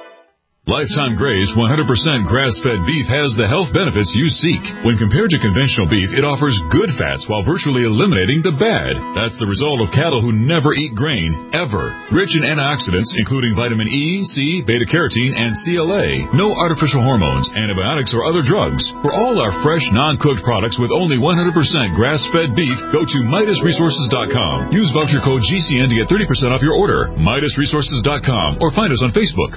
Lifetime Graze one hundred percent grass-fed beef has the health benefits you seek. When compared to conventional beef, it offers good fats while virtually eliminating the bad. That's the result of cattle who never eat grain, ever. Rich in antioxidants, including vitamin E, C, beta-carotene, and C L A. No artificial hormones, antibiotics, or other drugs. For all our fresh, non-cooked products with only one hundred percent grass-fed beef, go to Midas Resources dot com. Use voucher code G C N to get thirty percent off your order. Midas Resources dot com or find us on Facebook.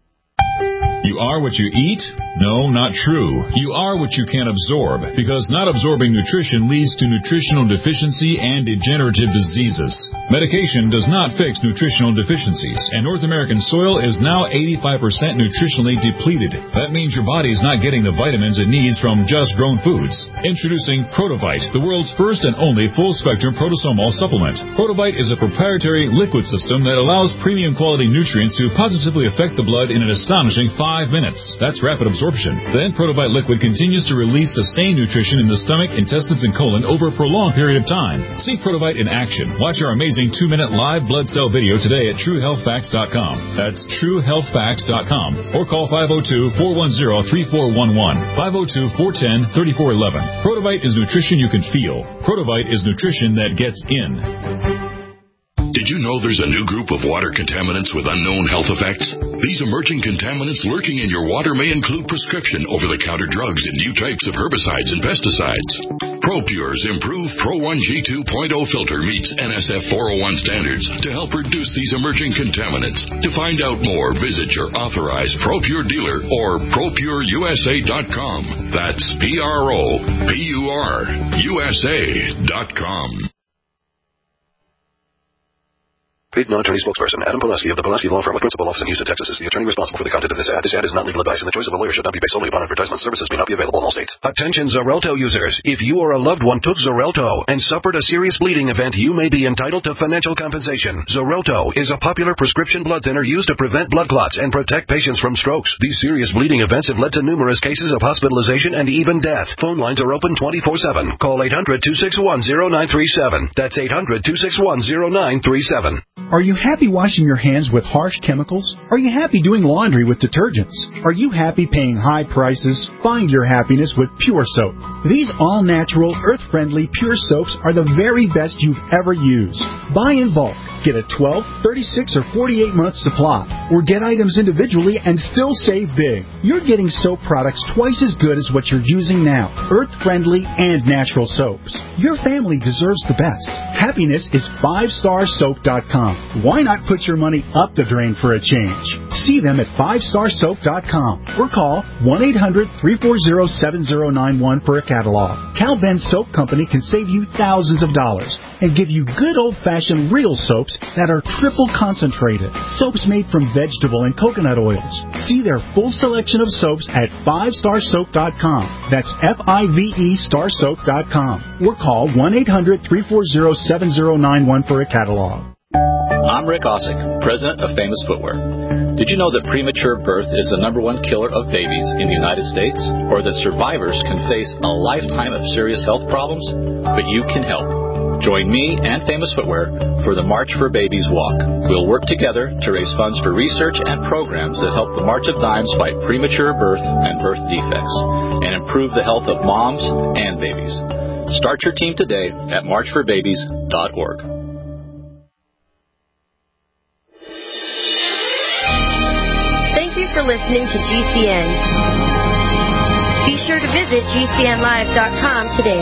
You are what you eat? No, not true. You are what you can absorb, because not absorbing nutrition leads to nutritional deficiency and degenerative diseases. Medication does not fix nutritional deficiencies, and North American soil is now eighty-five percent nutritionally depleted. That means your body is not getting the vitamins it needs from just grown foods. Introducing Protovite, the world's first and only full-spectrum protosomal supplement. Protovite is a proprietary liquid system that allows premium quality nutrients to positively affect the blood in an astonishing five minutes. That's rapid absorption. Then Protovite liquid continues to release sustained nutrition in the stomach, intestines, and colon over a prolonged period of time. See Protovite in action. Watch our amazing two-minute live blood cell video today at True Health Facts dot com. That's True Health Facts dot com. Or call five oh two, four one zero, three four one one, five oh two, four one zero, three four one one. Protovite is nutrition you can feel. Protovite is nutrition that gets in.
Did you know there's a new group of water contaminants with unknown health effects? These emerging contaminants lurking in your water may include prescription over-the-counter drugs and new types of herbicides and pesticides. ProPure's improved Pro one G two point oh filter meets N S F four oh one standards to help reduce these emerging contaminants. To find out more, visit your authorized ProPure dealer or Pro Pure U S A dot com. That's P R O P U R U S A dot com.
Paid non-attorney spokesperson Adam Pulaski of the Pulaski Law Firm with principal office in Houston, Texas is the attorney responsible for the content of this ad. This ad is not legal advice, and the choice of a lawyer should not be based solely upon advertisement. Services may not be available in all states. Attention Xarelto users. If you or a loved one took Xarelto and suffered a serious bleeding event, you may be entitled to financial compensation. Xarelto is a popular prescription blood thinner used to prevent blood clots and protect patients from strokes. These serious bleeding events have led to numerous cases of hospitalization and even death. Phone lines are open twenty-four seven. Call eight hundred, two six one, zero nine three seven. That's eight hundred, two six one, zero nine three seven.
Are you happy washing your hands with harsh chemicals? Are you happy doing laundry with detergents? Are you happy paying high prices? Find your happiness with Pure Soap. These all-natural, earth-friendly Pure Soaps are the very best you've ever used. Buy in bulk. Get a twelve, thirty-six, or forty-eight month supply. Or get items individually and still save big. You're getting soap products twice as good as what you're using now. Earth-friendly and natural soaps. Your family deserves the best. Happiness is five star soap dot com. Why not put your money up the drain for a change? See them at five star soap dot com or call one eight hundred, three four zero, seven zero nine one for a catalog. Cal Ben Soap Company can save you thousands of dollars and give you good old-fashioned real soaps that are triple concentrated. Soaps made from vegetable and coconut oils. See their full selection of soaps at five star soap dot com. That's F I V E star soap dot com. Or call one eight hundred, three four zero, seven zero nine one for a catalog.
I'm Rick Osick, president of Famous Footwear. Did you know that premature birth is the number one killer of babies in the United States? Or that survivors can face a lifetime of serious health problems? But you can help. Join me and Famous Footwear for the March for Babies Walk. We'll work together to raise funds for research and programs that help the March of Dimes fight premature birth and birth defects and improve the health of moms and babies. Start your team today at march for babies dot org.
Thank you for listening to G C N. Be sure to visit G C N live dot com today.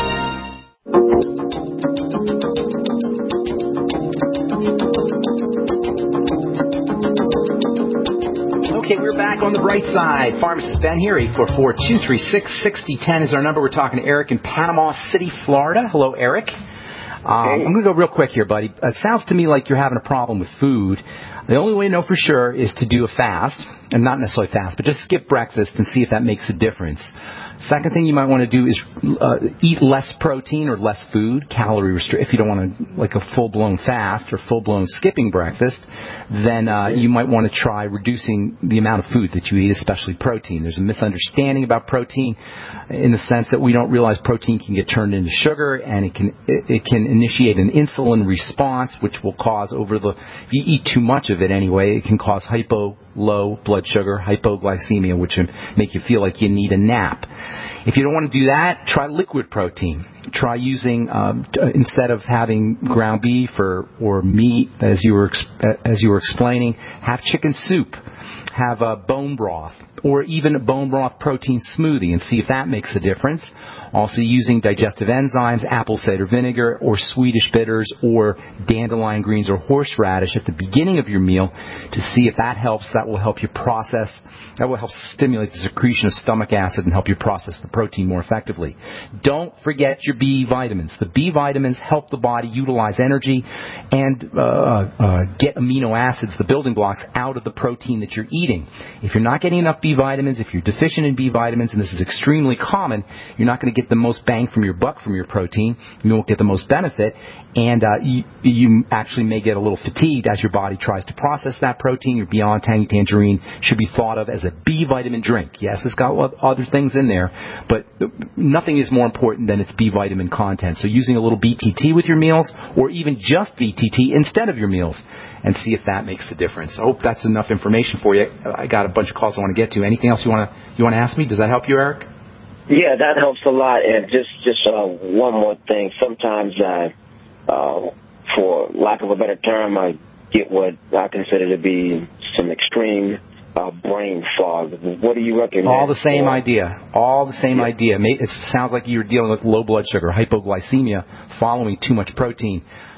Okay, we're back on the bright side. Pharmacist Ben here. eight four four, two three six, six zero one zero is our number. We're talking to Eric in Panama City, Florida. Hello, Eric. Um, hey. I'm going to go real quick here, buddy. It sounds to me like you're having a problem with food. The only way to know for sure is to do a fast, and not necessarily fast, but just skip breakfast and see if that makes a difference. Second thing you might want to do is uh, eat less protein or less food, calorie restrict. If you don't want to, like a full-blown fast or full-blown skipping breakfast, then uh, you might want to try reducing the amount of food that you eat, especially protein. There's a misunderstanding about protein in the sense that we don't realize protein can get turned into sugar, and it can it, it can initiate an insulin response, which will cause over the if you eat too much of it anyway, it can cause hypo low blood sugar, hypoglycemia, which can make you feel like you need a nap. If you don't want to do that, try liquid protein. Try using, um, instead of having ground beef or, or meat, as you were as you were explaining, have chicken soup, have a bone broth, or even a bone broth protein smoothie, and see if that makes a difference. Also using digestive enzymes, apple cider vinegar, or Swedish bitters, or dandelion greens, or horseradish at the beginning of your meal to see if that helps. That will help you process, that will help stimulate the secretion of stomach acid and help you process the protein more effectively. Don't forget your B vitamins. The B vitamins help the body utilize energy and uh, uh, get amino acids, the building blocks, out of the protein that you're eating. If you're not getting enough B vitamins, if you're deficient in B vitamins, and this is extremely common, you're not going to get the most bang from your buck from your protein. You won't get the most benefit, and uh, you, you actually may get a little fatigued as your body tries to process that protein. Your Beyond Tangy Tangerine should be thought of as a B vitamin drink. Yes, it's got other things in there, but nothing is more important than its B vitamin content. So using a little B T T with your meals, or even just B T T instead of your meals, and see if that makes a difference. I hope that's enough information for you. I got a bunch of calls I want to get to. Anything else you want to you want to ask me? Does that help you, Eric?
Yeah, that helps a lot. And just just uh, one more thing. Sometimes I, uh, for lack of a better term, I get what I consider to be some extreme uh, brain fog. What do you recommend?
All the same
for?
idea. All the same yeah. idea. It sounds like you're dealing with low blood sugar, hypoglycemia, following too much protein.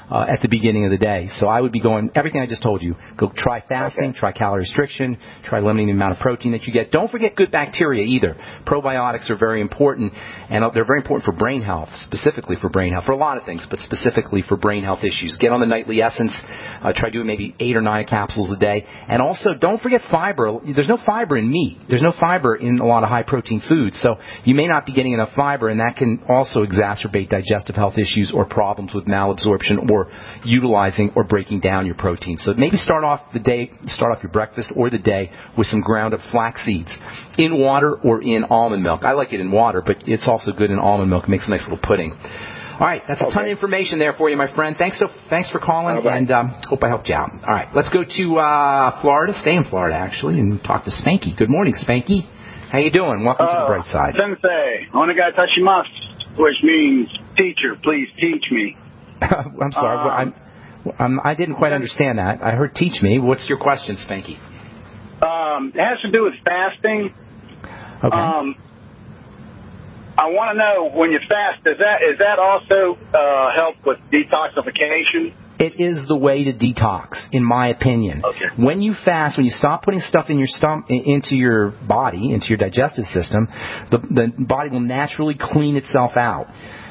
uh, at the beginning of the day. So I would be going, everything I just told you, go try fasting, okay. try calorie restriction, try limiting the amount of protein that you get. Don't forget good bacteria either. Probiotics are very important, and they're very important for brain health, specifically for brain health, for a lot of things, but specifically for brain health issues. Get on the nightly essence. Uh, try doing maybe eight or nine capsules a day. And also, don't forget fiber. There's no fiber in meat. There's no fiber in a lot of high-protein foods. So you may not be getting enough fiber, and that can also exacerbate digestive health issues or problems with malabsorption or utilizing or breaking down your protein. So maybe start off the day, start off your breakfast or the day with some ground-up flax seeds in water or in almond milk. I like it in water, but it's also good in almond milk. It makes a nice little pudding. All right, that's a okay. ton of information there for you, my friend. Thanks so, thanks for calling, right. and um, hope I helped you out. All right, let's go to uh, Florida. Stay in Florida, actually, and talk to Spanky. Good morning, Spanky. How you doing? Welcome uh, to the bright side.
Sensei, onegatashimasu, which means teacher. Please teach me.
I'm sorry, um, I'm, I'm, I didn't quite understand that. I heard teach me. What's your question, Spanky?
Um, it has to do with fasting.
Okay.
Um, I want to know, when you fast, does that is that also uh, help with detoxification?
It is the way to detox, in my opinion.
Okay.
When you fast, when you stop putting stuff in your stomach, into your body, into your digestive system, the, the body will naturally clean itself out.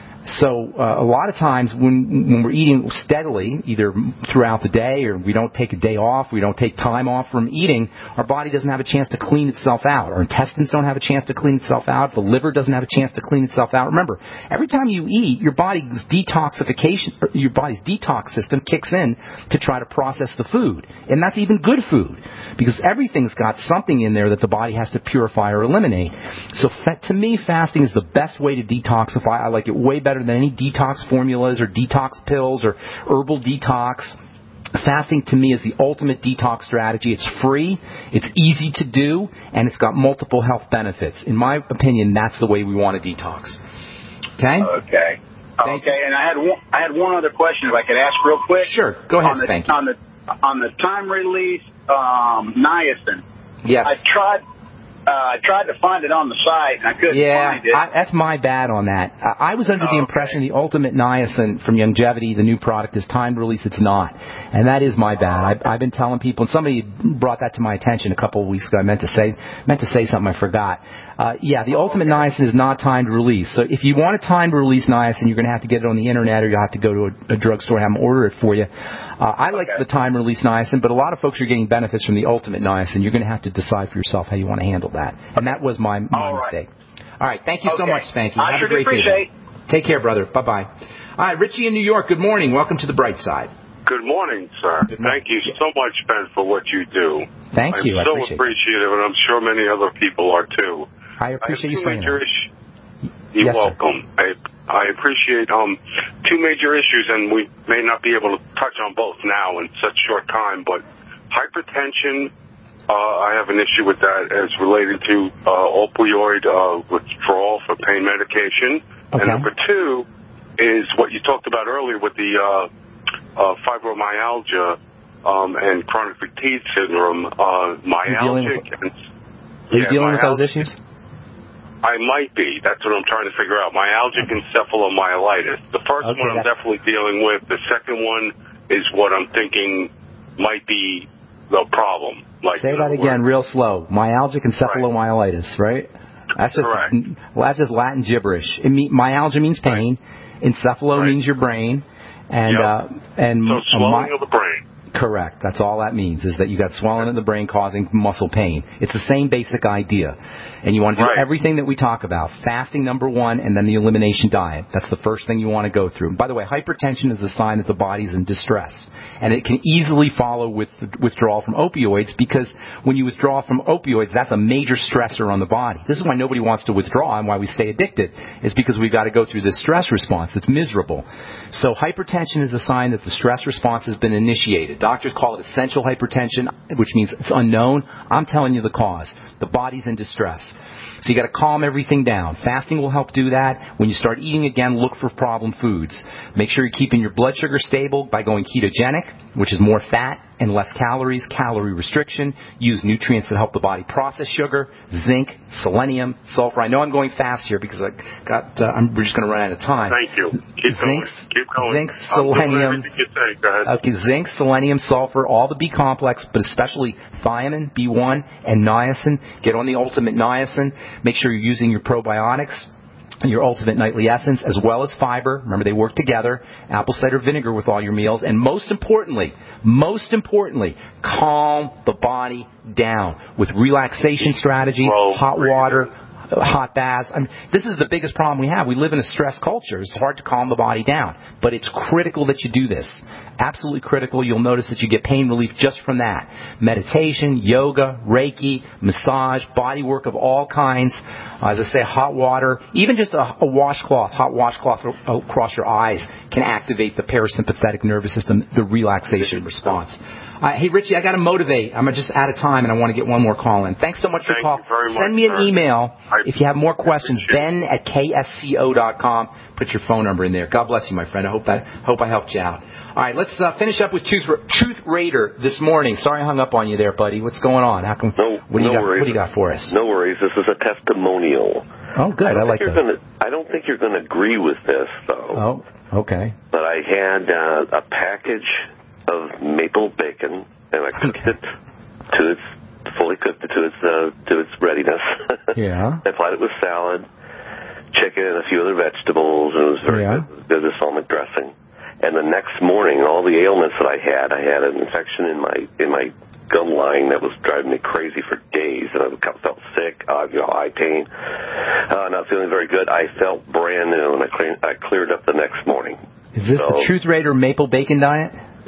So uh, a lot of times when when we're eating steadily, either throughout the day or we don't take a day off, we don't take time off from eating, our body doesn't have a chance to clean itself out. Our intestines don't have a chance to clean itself out. The liver doesn't have a chance to clean itself out. Remember, every time you eat, your body's detoxification, your body's detox system kicks in to try to process the food. And that's even good food, because everything's got something in there that the body has to purify or eliminate. So fa- to me, fasting is the best way to detoxify. I like it way better than any detox formulas or detox pills or herbal detox. Fasting to me is the ultimate detox strategy. It's free, it's easy to do, and it's got multiple health benefits. In my opinion, that's the way we want to detox. Okay?
Okay.
Thank
okay,
you.
and I had one, I had one other question if I could ask real quick.
Sure. Go ahead,
on the,
Spanky.
On the, on the time release um, niacin.
Yes.
I tried Uh, I tried to find it on the site, and I couldn't
yeah,
find it.
I, that's my bad on that. I, I was under
oh,
the impression okay. the Ultimate Niacin from Youngevity, the new product, is timed release. It's not. And that is my bad. I've, I've been telling people, and somebody brought that to my attention a couple of weeks ago. I meant to say meant to say something I forgot. Uh, yeah, the Ultimate Niacin is not timed release. So if you want a timed release Niacin, you're going to have to get it on the internet, or you'll have to go to a, a drugstore and have them order it for you. Uh, I like okay. the time release niacin, but a lot of folks are getting benefits from the Ultimate Niacin. You're going to have to decide for yourself how you want to handle that. And that was my, my
All right.
mistake. All right. Thank you
okay.
so much, Spanky.
I
have
sure
a great
appreciate.
day. Take care, brother. Bye-bye. All right, Richie in New York. Good morning. Welcome to the bright side.
Good morning, sir.
Good morning.
Thank you so much, Ben, for what you do.
Thank
I'm
you.
I'm
I
so
appreciate
appreciative, and I'm sure many other people are too.
I appreciate you saying that.
Is- You're
yes,
welcome. I I appreciate um two major issues, and we may not be able to touch on both now in such short time, but hypertension, uh, I have an issue with that as related to uh, opioid uh, withdrawal for pain medication.
Okay.
And number two is what you talked about earlier with the uh, uh, fibromyalgia um, and chronic fatigue syndrome, uh, myalgic.
With,
and,
are you
yeah,
dealing with those
myalgic.
issues?
I might be. That's what I'm trying to figure out. Myalgic encephalomyelitis. The first
okay,
one I'm
that's...
definitely dealing with. The second one is what I'm thinking might be the problem. Like,
Say that again
words.
real slow. Myalgic encephalomyelitis, right? That's just
Correct.
Well, that's just Latin gibberish. It mean, myalgia means pain. Right. Encephalo
right.
means your brain. And,
yep.
uh, and
so swelling
my,
of the brain.
Correct. That's all that means, is that you got swelling in the brain causing muscle pain. It's the same basic idea. And you want to do
right.
everything that we talk about. Fasting, number one, and then the elimination diet. That's the first thing you want to go through. By the way, hypertension is a sign that the body's in distress. And it can easily follow with withdrawal from opioids, because when you withdraw from opioids, that's a major stressor on the body. This is why nobody wants to withdraw and why we stay addicted, is because we've got to go through this stress response that's miserable. So hypertension is a sign that the stress response has been initiated. Doctors call it essential hypertension, which means it's unknown. I'm telling you the cause. The body's in distress. So you got to calm everything down. Fasting will help do that. When you start eating again, look for problem foods. Make sure you're keeping your blood sugar stable by going ketogenic, which is more fat and less calories, calorie restriction, use nutrients that help the body process sugar, zinc, selenium, sulfur. I know I'm going fast here because I got, uh, I'm, we're just going to run out of time.
Thank you. Keep
zinc,
going. Keep going.
Zinc,
I'm doing
selenium.
everything you say. Go ahead.
Okay, zinc, selenium, sulfur, all the B complex, but especially thiamine, B one, and niacin. Get on the Ultimate Niacin. Make sure you're using your probiotics. Your Ultimate Nightly Essence, as well as fiber. Remember, they work together. Apple cider vinegar with all your meals. And most importantly, most importantly, calm the body down with relaxation strategies, hot water, hot baths. I mean, this is the biggest problem we have. We live in a stress culture. It's hard to calm the body down. But it's critical that you do this. Absolutely critical. You'll notice that you get pain relief just from that. Meditation, yoga, Reiki, massage, body work of all kinds. Uh, as I say, hot water, even just a, a washcloth, hot washcloth across your eyes can activate the parasympathetic nervous system, the relaxation response. Uh, hey, Richie, I got to motivate. I'm just out of time, and I want to get one more call in. Thanks so much for
Thank
call.
you very
Send
much,
me an
sir.
email
I
if you have more questions. Ben at K S C O dot com. Put your phone number in there. God bless you, my friend. I hope that hope I helped you out. All right, let's uh, finish up with Truth, Truth Raider this morning. Sorry I hung up on you there, buddy. What's going on? How come?
No,
what do you
no
got?
worries.
What do you got for us?
No worries. This is a testimonial.
Oh, good. I,
I,
I like
you're
this.
Gonna, I don't think you're going to agree with this, though.
Oh, okay.
But I had uh, a package of maple bacon, and I cooked okay. it to its fully cooked it to its uh, to its readiness.
Yeah.
I applied it with salad, chicken, and a few other vegetables, and it was very
yeah.
good. Good balsamic dressing. And the next morning, all the ailments that I had, I had an infection in my in my gum line that was driving me crazy for days, and I felt sick, uh, you know, eye pain, uh, not feeling very good. I felt brand new, and I, clean, I cleared up the next morning.
Is this so, the Truth Raider Maple Bacon Diet?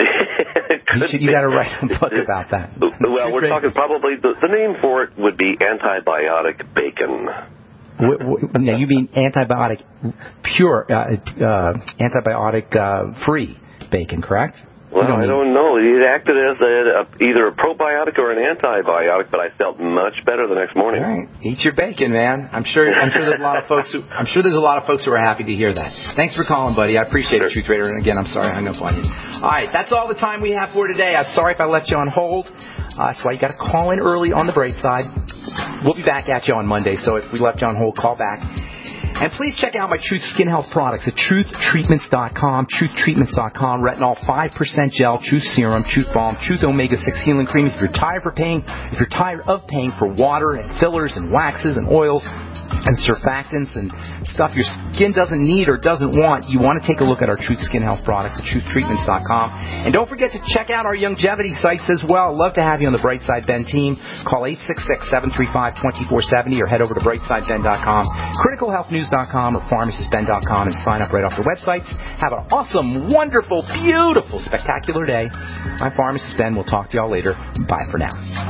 you you got to write a book about that.
Well, we're talking probably, the, the name for it would be antibiotic bacon.
W- w- now you mean antibiotic pure, uh, uh, antibiotic uh, free bacon, correct?
Well, don't I don't know. It acted as a, a, either a probiotic or an antibiotic, but I felt much better the next morning.
All right, eat your bacon, man. I'm sure. I'm sure there's a lot of folks who. I'm sure there's a lot of folks who are happy to hear that. Thanks for calling, buddy. I appreciate sure. it, Truth Raider. And again, I'm sorry I hung up on you. All right, that's all the time we have for today. I'm sorry if I left you on hold. Uh, that's why you got to call in early on the Bright Side. We'll be back at you on Monday, so if we left you on hold, call back. And please check out my Truth Skin Health products at truth treatments dot com, truth treatments dot com, Retinol five percent Gel, Truth Serum, Truth Balm, Truth Omega six Healing Cream. If you're tired for paying, if you're tired of paying for water and fillers and waxes and oils and surfactants and stuff your skin doesn't need or doesn't want, you want to take a look at our Truth Skin Health products at truth treatments dot com. And don't forget to check out our longevity sites as well. I'd love to have you on the Brightside Ben team. Call eight six six, seven three five, two four seven zero or head over to brightside ben dot com. Critical Health News dot com or pharmacist ben dot com and sign up right off their websites. Have an awesome, wonderful, beautiful, spectacular day. I'm Pharmacist Ben. We'll talk to y'all later. Bye for now.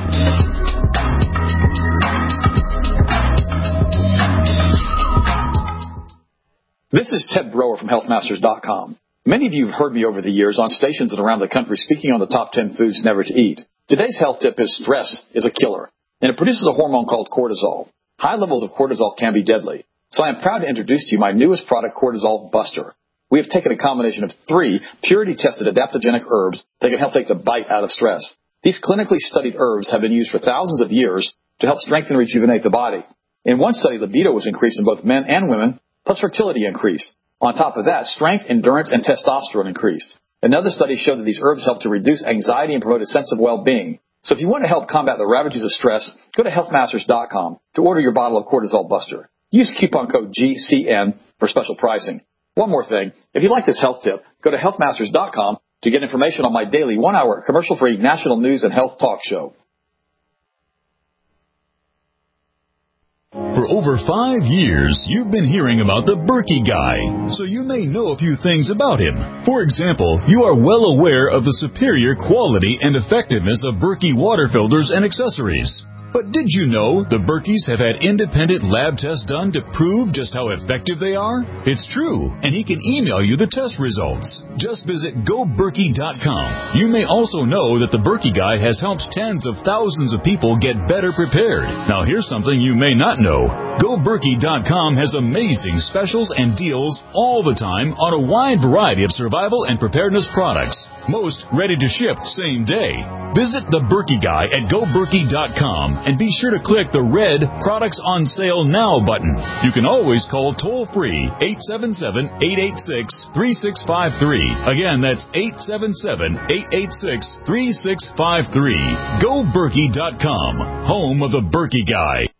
This is Ted Brower from health masters dot com. Many of you have heard me over the years on stations and around the country speaking on the top ten foods never to eat. Today's health tip is stress is a killer, and it produces a hormone called cortisol. High levels of cortisol can be deadly. So I am proud to introduce to you my newest product, Cortisol Buster. We have taken a combination of three purity-tested adaptogenic herbs that can help take the bite out of stress. These clinically studied herbs have been used for thousands of years to help strengthen and rejuvenate the body. In one study, libido was increased in both men and women, plus fertility increased. On top of that, strength, endurance, and testosterone increased. Another study showed that these herbs help to reduce anxiety and promote a sense of well-being. So if you want to help combat the ravages of stress, go to health masters dot com to order your bottle of Cortisol Buster. Use coupon code G C N for special pricing. One more thing, if you like this health tip, go to health masters dot com to get information on my daily one-hour commercial-free national news and health talk show.
For over five years, you've been hearing about the Berkey Guy, so you may know a few things about him. For example, you are well aware of the superior quality and effectiveness of Berkey water filters and accessories. But did you know the Berkeys have had independent lab tests done to prove just how effective they are? It's true, and he can email you the test results. Just visit go berkey dot com. You may also know that the Berkey Guy has helped tens of thousands of people get better prepared. Now here's something you may not know. Go Berkey dot com has amazing specials and deals all the time on a wide variety of survival and preparedness products. Most ready to ship same day. Visit the Berkey Guy at Go Berkey dot com and be sure to click the red Products on Sale Now button. You can always call toll-free eight seven seven, eight eight six, three six five three. Again, that's eight seven seven, eight eight six, three six five three. Go Berkey dot com, home of the Berkey Guy.